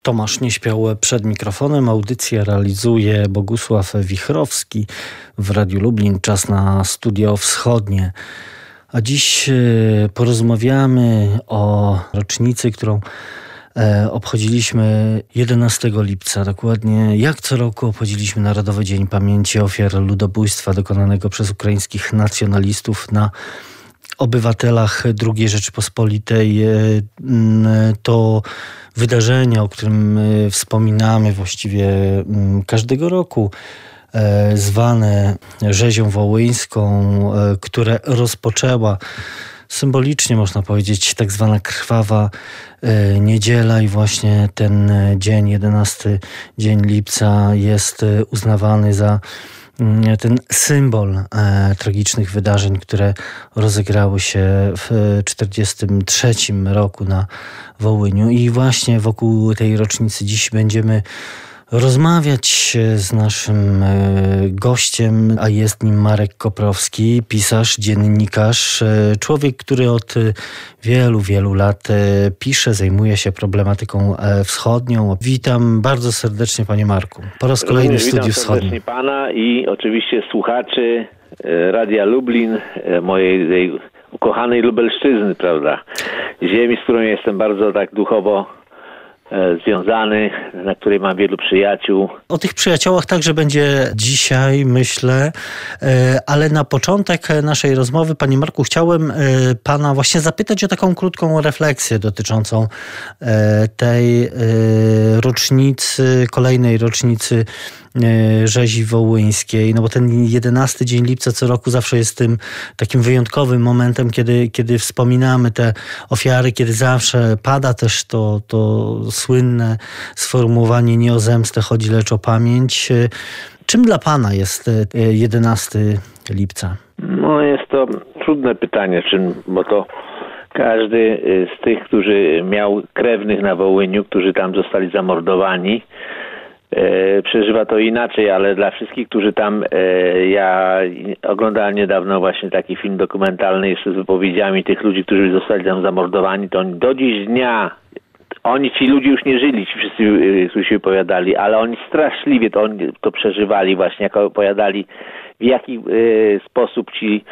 Tomasz Nieśpiał przed mikrofonem. Audycję realizuje Bogusław Wichrowski w Radiu Lublin. Czas na Studio Wschodnie. A dziś porozmawiamy o rocznicy, którą obchodziliśmy 11 lipca. Dokładnie jak co roku obchodziliśmy Narodowy Dzień Pamięci Ofiar Ludobójstwa dokonanego przez ukraińskich nacjonalistów na obywatelach II Rzeczypospolitej. To wydarzenie, o którym wspominamy właściwie każdego roku, zwane rzezią wołyńską, które rozpoczęła symbolicznie, można powiedzieć, tak zwana krwawa niedziela, i właśnie ten dzień, 11 dzień lipca, jest uznawany za ten symbol tragicznych wydarzeń, które rozegrały się w 1943 roku na Wołyniu. I właśnie wokół tej rocznicy dziś będziemy rozmawiać z naszym gościem, a jest nim Marek Koprowski, pisarz, dziennikarz, człowiek, który od wielu lat pisze, zajmuje się problematyką wschodnią. Witam bardzo serdecznie, panie Marku. Po raz kolejny w Studiu Wschodnim. Witam serdecznie pana i oczywiście słuchaczy Radia Lublin, mojej ukochanej Lubelszczyzny, prawda? Ziemi, z którą jestem bardzo tak duchowo związany, na której mam wielu przyjaciół. O tych przyjaciołach także będzie dzisiaj, myślę, ale na początek naszej rozmowy, panie Marku, chciałem pana właśnie zapytać o taką krótką refleksję dotyczącą tej rocznicy, kolejnej rocznicy rzezi wołyńskiej, no bo ten 11 dzień lipca co roku zawsze jest tym takim wyjątkowym momentem, kiedy wspominamy te ofiary, kiedy zawsze pada też to słynne sformułowanie: nie o zemstę chodzi, lecz o pamięć. Czym dla pana jest 11 lipca? No jest to trudne pytanie, bo to każdy z tych, którzy miał krewnych na Wołyniu, którzy tam zostali zamordowani, przeżywa to inaczej, ale dla wszystkich, którzy tam, ja oglądałem niedawno właśnie taki film dokumentalny jeszcze z wypowiedziami tych ludzi, którzy zostali tam zamordowani, to oni do dziś dnia, ci ludzie już nie żyli, ci wszyscy, którzy się wypowiadali, ale oni straszliwie to przeżywali właśnie, jak opowiadali, w jaki sposób ci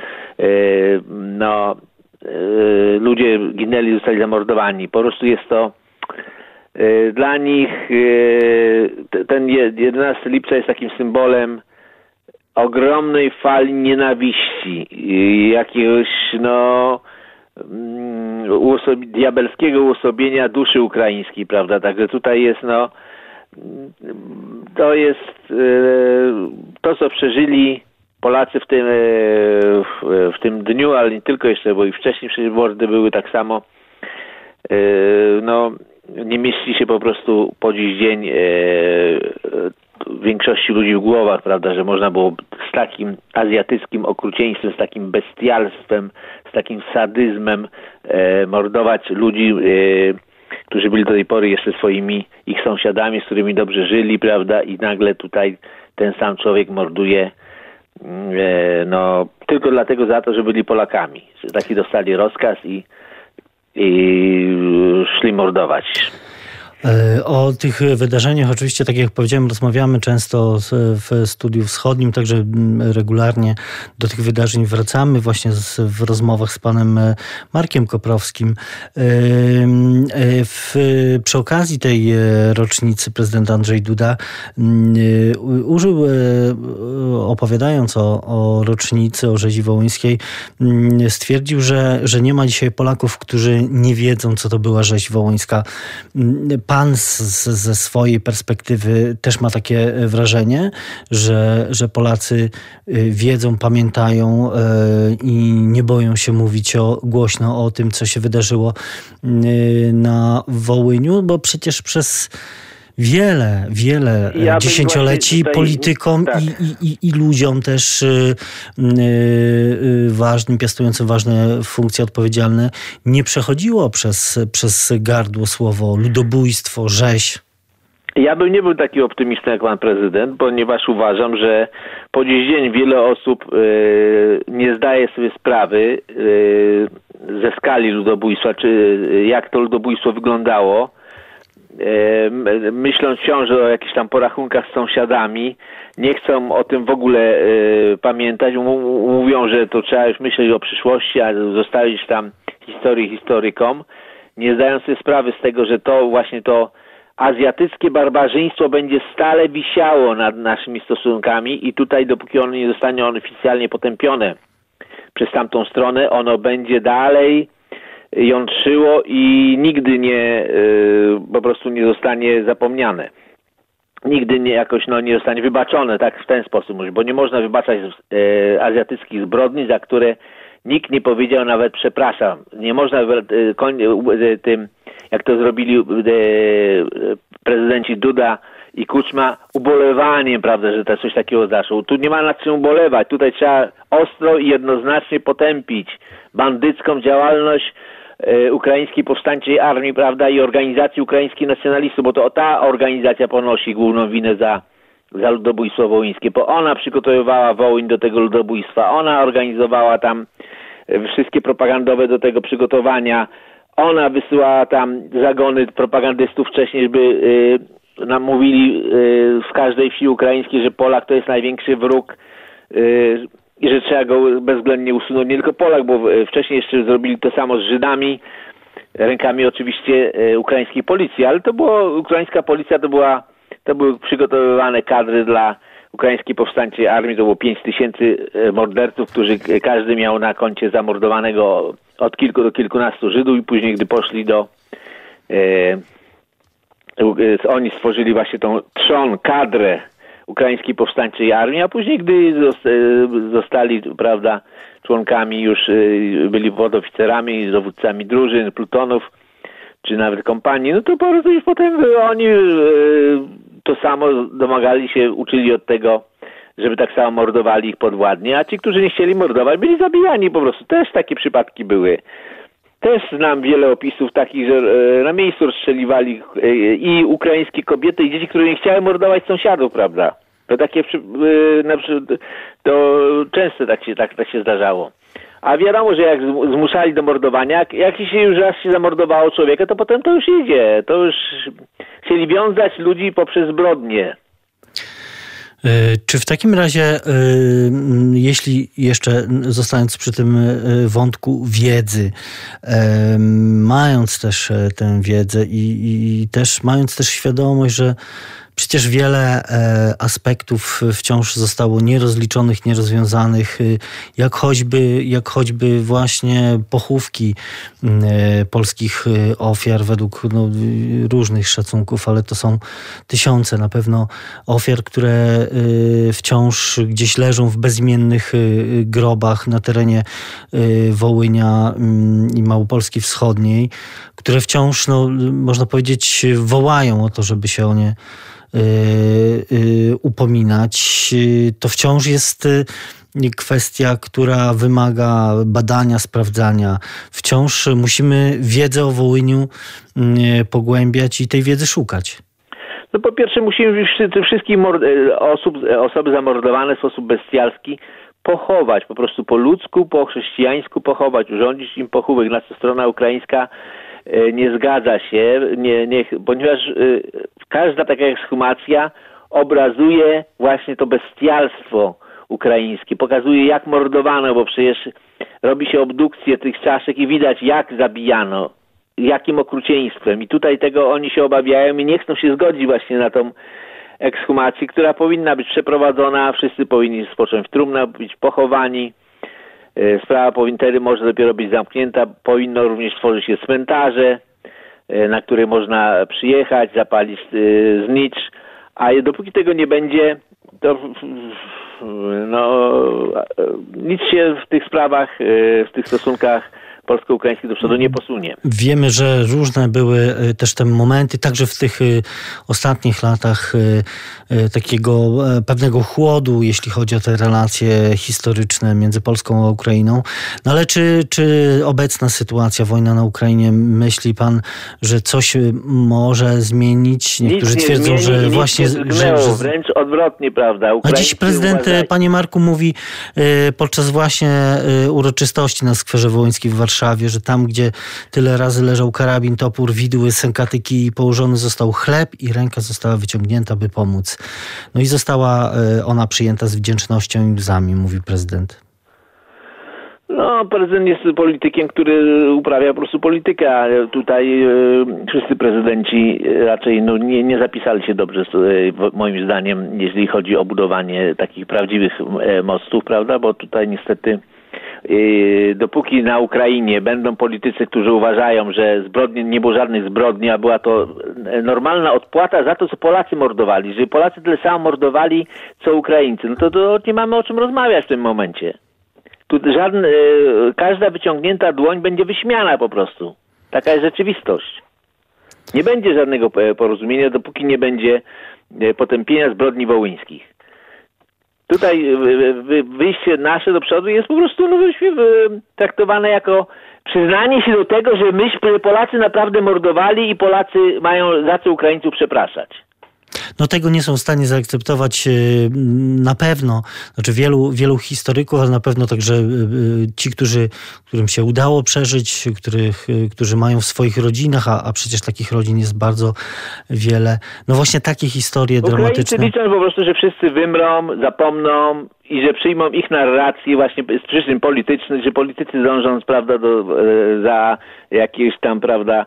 ludzie ginęli, zostali zamordowani. Po prostu jest to dla nich ten 11 lipca jest takim symbolem ogromnej fali nienawiści, jakiegoś diabelskiego uosobienia duszy ukraińskiej, prawda? Także tutaj jest to jest to, co przeżyli Polacy w tym dniu, ale nie tylko jeszcze, bo i wcześniej przecież mordy były tak samo. Nie mieści się po prostu po dziś dzień większości ludzi w głowach, prawda, że można było z takim azjatyckim okrucieństwem, z takim bestialstwem, z takim sadyzmem mordować ludzi, którzy byli do tej pory jeszcze swoimi ich sąsiadami, z którymi dobrze żyli, prawda, i nagle tutaj ten sam człowiek morduje tylko dlatego za to, że byli Polakami, że taki dostali rozkaz i szli mordować. O tych wydarzeniach oczywiście, tak jak powiedziałem, rozmawiamy często w Studiu Wschodnim, także regularnie do tych wydarzeń wracamy właśnie w rozmowach z panem Markiem Koprowskim. Przy okazji tej rocznicy prezydent Andrzej Duda użył, opowiadając o rocznicy, o rzezi wołyńskiej, stwierdził, że nie ma dzisiaj Polaków, którzy nie wiedzą, co to była rzeź wołyńska. Pan ze swojej perspektywy też ma takie wrażenie, że Polacy wiedzą, pamiętają i nie boją się mówić głośno o tym, co się wydarzyło na Wołyniu, bo przecież przez wiele dziesięcioleci politykom i ludziom też ważnym, piastującym ważne funkcje odpowiedzialne nie przechodziło przez gardło słowo ludobójstwo, rzeź. Ja bym nie był taki optymistą jak pan prezydent, ponieważ uważam, że po dziś dzień wiele osób nie zdaje sobie sprawy ze skali ludobójstwa, czy jak to ludobójstwo wyglądało. myśląc wciąż o jakichś tam porachunkach z sąsiadami, nie chcą o tym w ogóle pamiętać. Mówią, że to trzeba już myśleć o przyszłości, a zostawić tam historię historykom, nie zdając sobie sprawy z tego, że to właśnie to azjatyckie barbarzyństwo będzie stale wisiało nad naszymi stosunkami i tutaj dopóki ono nie zostanie oficjalnie potępione przez tamtą stronę, ono będzie dalej jątrzyło i nigdy po prostu nie zostanie zapomniane. Nigdy nie zostanie wybaczone, tak w ten sposób, bo nie można wybaczać azjatyckich zbrodni, za które nikt nie powiedział nawet przepraszam. Nie można tym, jak to zrobili prezydenci Duda i Kuczma, ubolewaniem, prawda, że coś takiego zaszło. Tu nie ma nad czym ubolewać. Tutaj trzeba ostro i jednoznacznie potępić bandycką działalność Ukraińskiej Powstańczej Armii, prawda, i organizacji ukraińskich nacjonalistów, bo to ta organizacja ponosi główną winę za ludobójstwo wołyńskie, bo ona przygotowywała Wołyń do tego ludobójstwa, ona organizowała tam wszystkie propagandowe do tego przygotowania, ona wysyłała tam zagony propagandystów wcześniej, żeby nam mówili w każdej wsi ukraińskiej, że Polak to jest największy wróg i że trzeba go bezwzględnie usunąć. Nie tylko Polak, bo wcześniej jeszcze zrobili to samo z Żydami, rękami oczywiście ukraińskiej policji, ale to było, ukraińska policja to były przygotowywane kadry dla Ukraińskiej Powstańczej Armii, to było 5000 morderców, którzy każdy miał na koncie zamordowanego od kilku do kilkunastu Żydów i później, gdy poszli oni stworzyli właśnie tą kadrę Ukraińskiej Powstańczej Armii, a później, gdy zostali, prawda, członkami, już byli podoficerami, dowódcami drużyn, plutonów, czy nawet kompanii, no to po prostu już potem oni to samo domagali się, uczyli od tego, żeby tak samo mordowali ich podwładnie, a ci, którzy nie chcieli mordować, byli zabijani po prostu. Też takie przypadki były. Też znam wiele opisów takich, że na miejscu rozstrzeliwali i ukraińskie kobiety, i dzieci, które nie chciały mordować sąsiadów, prawda? To takie, to często tak się zdarzało. A wiadomo, że jak zmuszali do mordowania, jak się już raz się zamordowało człowieka, to potem to już idzie. To już chcieli wiązać ludzi poprzez zbrodnie. Czy w takim razie, jeśli jeszcze zostając przy tym wątku wiedzy, mając też tę wiedzę i też mając też świadomość, że przecież wiele aspektów wciąż zostało nierozliczonych, nierozwiązanych, jak choćby właśnie pochówki polskich ofiar według różnych szacunków, ale to są tysiące na pewno ofiar, które wciąż gdzieś leżą w bezimiennych grobach na terenie Wołynia i Małopolski Wschodniej, które wciąż, można powiedzieć, wołają o to, żeby się o nie upominać. To wciąż jest kwestia, która wymaga badania, sprawdzania. Wciąż musimy wiedzę o Wołyniu pogłębiać i tej wiedzy szukać. No po pierwsze musimy wszystkich osoby zamordowane w sposób bestialski pochować, po prostu po ludzku, po chrześcijańsku pochować, urządzić im pochówek, na co strona ukraińska nie zgadza się, ponieważ każda taka ekshumacja obrazuje właśnie to bestialstwo ukraińskie, pokazuje jak mordowano, bo przecież robi się obdukcję tych czaszek i widać jak zabijano, jakim okrucieństwem i tutaj tego oni się obawiają i nie chcą się zgodzić właśnie na tą ekshumację, która powinna być przeprowadzona, wszyscy powinni spocząć w trumnach, być pochowani. Sprawa powintery może dopiero być zamknięta. Powinno również tworzyć się cmentarze, na które można przyjechać, zapalić znicz, a dopóki tego nie będzie, to nic się w tych sprawach, w tych stosunkach polsko-ukraińskich do przodu nie posunie. Wiemy, że różne były też te momenty, także w tych ostatnich latach takiego pewnego chłodu, jeśli chodzi o te relacje historyczne między Polską a Ukrainą. No ale czy obecna sytuacja, wojna na Ukrainie, myśli pan, że coś może zmienić? Niektórzy twierdzą, zmieni, że właśnie... wręcz odwrotnie, prawda? A dziś prezydent, panie Marku, mówi podczas właśnie uroczystości na Skwerze Wołyńskim w Warszawie, Warszawie, że tam, gdzie tyle razy leżał karabin, topór, widły, sękatyki i położony został chleb i ręka została wyciągnięta, by pomóc. No i została ona przyjęta z wdzięcznością i łzami, mówi prezydent. No, prezydent jest politykiem, który uprawia po prostu politykę, a tutaj wszyscy prezydenci raczej nie zapisali się dobrze, moim zdaniem, jeżeli chodzi o budowanie takich prawdziwych mostów, prawda, bo tutaj niestety dopóki na Ukrainie będą politycy, którzy uważają, że zbrodnie, nie było żadnych zbrodni, a była to normalna odpłata za to, co Polacy mordowali, że Polacy tyle samo mordowali, co Ukraińcy, no to nie mamy o czym rozmawiać w tym momencie. Tu każda wyciągnięta dłoń będzie wyśmiana po prostu. Taka jest rzeczywistość. Nie będzie żadnego porozumienia, dopóki nie będzie potępienia zbrodni wołyńskich. Tutaj wyjście nasze do przodu jest po prostu traktowane jako przyznanie się do tego, że Polacy naprawdę mordowali i Polacy mają za co Ukraińców przepraszać. No tego nie są w stanie zaakceptować na pewno, znaczy wielu historyków, ale na pewno także ci, którym się udało przeżyć, którzy mają w swoich rodzinach, a przecież takich rodzin jest bardzo wiele. No właśnie takie historie dramatyczne. Ukraińcy liczą po prostu, że wszyscy wymrą, zapomną i że przyjmą ich narrację właśnie z przyczyn politycznych, że politycy dążą, prawda, za jakieś tam, prawda,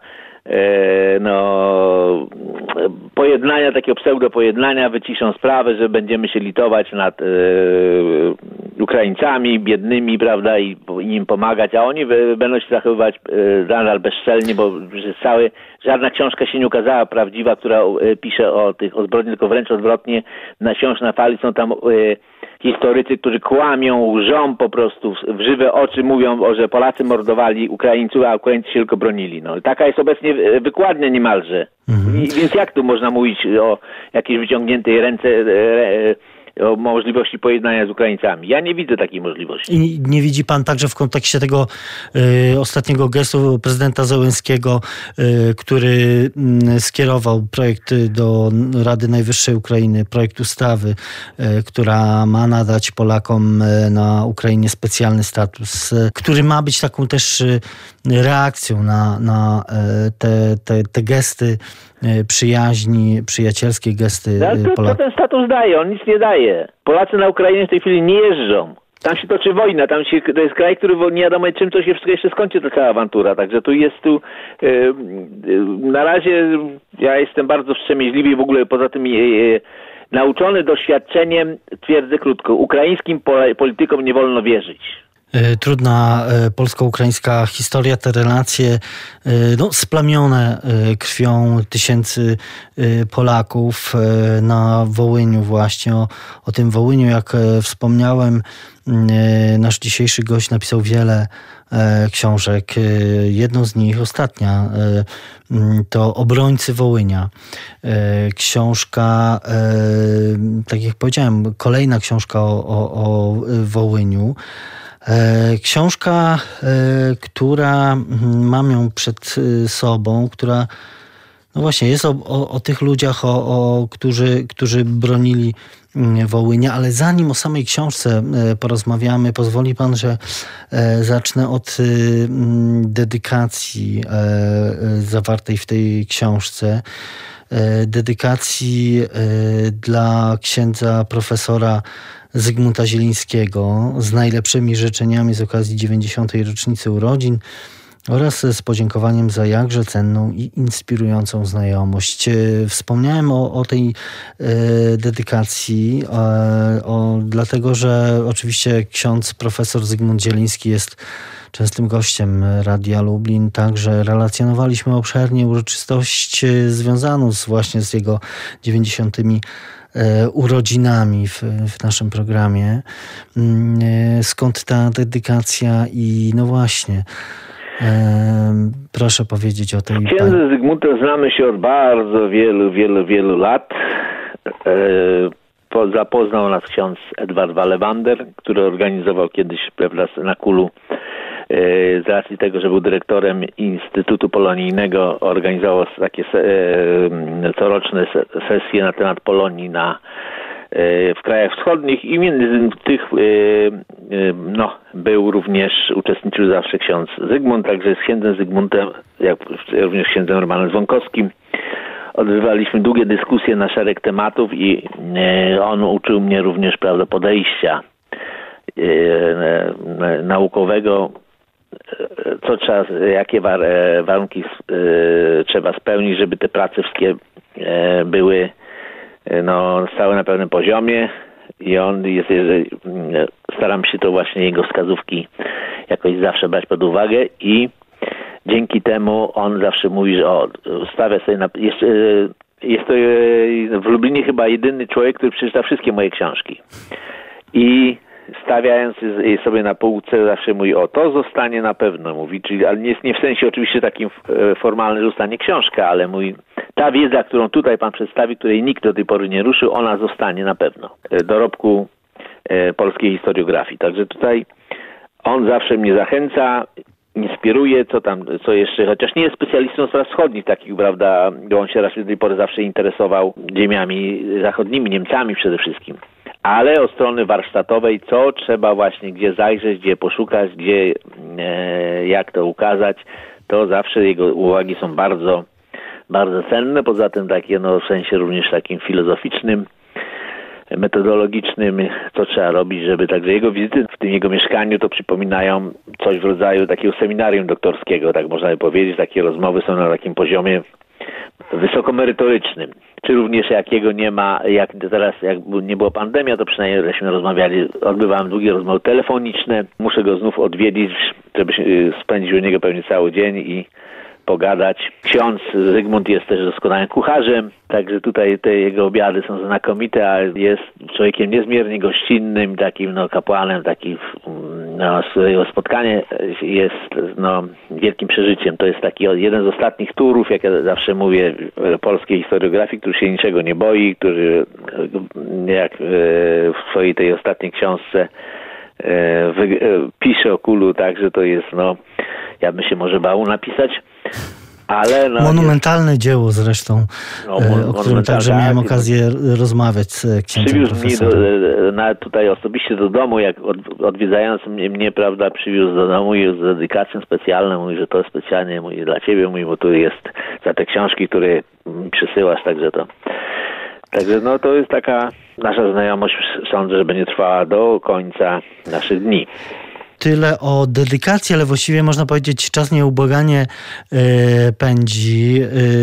pojednania, takiego pseudo-pojednania, wyciszą sprawę, że będziemy się litować nad Ukraińcami biednymi, prawda, i im pomagać, a oni będą się zachowywać nadal bezczelnie, bo żadna książka się nie ukazała prawdziwa, która pisze o zbrodni, tylko wręcz odwrotnie, na książ na fali są tam historycy, którzy kłamią, łżą po prostu w żywe oczy, mówią, że Polacy mordowali Ukraińców, a Ukraińcy się tylko bronili. No, taka jest obecnie wykładnia niemalże. Więc jak tu można mówić o jakiejś wyciągniętej ręce, o możliwości pojednania z Ukraińcami? Ja nie widzę takiej możliwości. I nie widzi pan także w kontekście tego ostatniego gestu prezydenta Zełenskiego, który skierował projekt do Rady Najwyższej Ukrainy, projekt ustawy, która ma nadać Polakom na Ukrainie specjalny status, który ma być taką też reakcją na te gesty przyjaźni, przyjacielskie gesty Polaków. Co ten status daje? On nic nie daje. Polacy na Ukrainie w tej chwili nie jeżdżą. Tam się toczy wojna, to jest kraj, który nie wiadomo czym to się wszystko jeszcze skończy, ta cała awantura. Także na razie ja jestem bardzo wstrzemięźliwy i w ogóle poza tym nauczony doświadczeniem twierdzę krótko. Ukraińskim politykom nie wolno wierzyć. Trudna polsko-ukraińska historia, te relacje splamione krwią tysięcy Polaków na Wołyniu właśnie. O tym Wołyniu, jak wspomniałem, nasz dzisiejszy gość napisał wiele książek. Jedną z nich, ostatnia, to Obrońcy Wołynia. Książka, tak jak powiedziałem, kolejna książka o Wołyniu. Książka, która mam ją przed sobą, która no właśnie jest o tych ludziach, którzy bronili Wołynia, ale zanim o samej książce porozmawiamy, pozwoli pan, że zacznę od dedykacji zawartej w tej książce. Dedykacji dla księdza profesora Zygmunta Zielińskiego z najlepszymi życzeniami z okazji 90. rocznicy urodzin oraz z podziękowaniem za jakże cenną i inspirującą znajomość. Wspomniałem o tej dedykacji, dlatego że oczywiście ksiądz profesor Zygmunt Zieliński jest częstym gościem Radia Lublin. Także relacjonowaliśmy obszernie uroczystość związaną właśnie z jego 90. urodzinami w naszym programie. Skąd ta dedykacja i no właśnie, proszę powiedzieć o tej... Księdzem Zygmuntem znamy się od bardzo wielu lat. Zapoznał nas ksiądz Edward Wallewander, który organizował kiedyś na Kulu, z racji tego, że był dyrektorem Instytutu Polonijnego, organizował takie coroczne sesje na temat Polonii w krajach wschodnich i między tych był również, uczestniczył zawsze ksiądz Zygmunt, także z księdzem Zygmuntem, jak również księdzem Romanem Dzwonkowskim odbywaliśmy długie dyskusje na szereg tematów i on uczył mnie również, prawda, podejścia naukowego, co trzeba, jakie warunki trzeba spełnić, żeby te prace wszystkie były stały na pewnym poziomie i on jest, staram się to właśnie jego wskazówki jakoś zawsze brać pod uwagę i dzięki temu on zawsze mówi, że stawia sobie jest to w Lublinie chyba jedyny człowiek, który przeczyta wszystkie moje książki i stawiając je sobie na półce zawsze mówi, to zostanie na pewno, mówi, czyli ale nie w sensie oczywiście takim formalnym, że zostanie książka, ale mówi, ta wiedza, którą tutaj pan przedstawi, której nikt do tej pory nie ruszył, ona zostanie na pewno. Dorobku polskiej historiografii. Także tutaj on zawsze mnie zachęca, inspiruje, co jeszcze, chociaż nie jest specjalistą spraw wschodnich takich, prawda, bo on się raz do tej pory zawsze interesował ziemiami zachodnimi, Niemcami przede wszystkim. Ale od strony warsztatowej, co trzeba właśnie, gdzie zajrzeć, gdzie poszukać, gdzie, jak to ukazać, to zawsze jego uwagi są bardzo, bardzo cenne. Poza tym takie, w sensie również takim filozoficznym, metodologicznym, co trzeba robić, żeby także jego wizyty w tym jego mieszkaniu to przypominają coś w rodzaju takiego seminarium doktorskiego, tak można by powiedzieć. Takie rozmowy są na takim poziomie wysokomerytorycznym. Czy również jakiego nie ma, jak teraz, jak nie było pandemia, to przynajmniej żeśmy rozmawiali, odbywałem długie rozmowy telefoniczne. Muszę go znów odwiedzić, żeby spędzić u niego pewnie cały dzień i pogadać. Ksiądz Zygmunt jest też doskonałym kucharzem, także tutaj te jego obiady są znakomite, a jest człowiekiem niezmiernie gościnnym, takim kapłanem, jego spotkanie jest wielkim przeżyciem. To jest taki jeden z ostatnich turów, jak ja zawsze mówię, polskiej historiografii, który się niczego nie boi, który jak w swojej tej ostatniej książce pisze o Kulu, także to jest, ja bym się może bał napisać, ale... Monumentalne dzieło zresztą, o którym także miałem okazję rozmawiać z księdzem profesorem. Nawet tutaj osobiście do domu, jak odwiedzając mnie, prawda, przywiózł do domu i z dedykacją specjalną, mówi, że to specjalnie mówi dla ciebie, mówi, bo tu jest za te książki, które mi przysyłasz, także to jest taka nasza znajomość, sądzę, że będzie trwała do końca naszych dni. Tyle o dedykacji, ale właściwie można powiedzieć, czas nieubłaganie pędzi.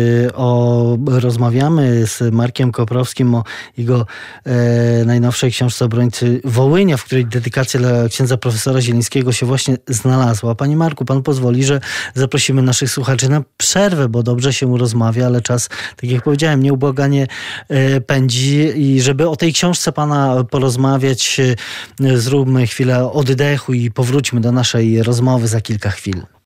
Rozmawiamy z Markiem Koprowskim o jego najnowszej książce Obrońcy Wołynia, w której dedykacja dla księdza profesora Zielińskiego się właśnie znalazła. Panie Marku, pan pozwoli, że zaprosimy naszych słuchaczy na przerwę, bo dobrze się rozmawia, ale czas, tak jak powiedziałem, nieubłaganie pędzi i żeby o tej książce pana porozmawiać, zróbmy chwilę oddechu i powróćmy do naszej rozmowy za kilka chwil.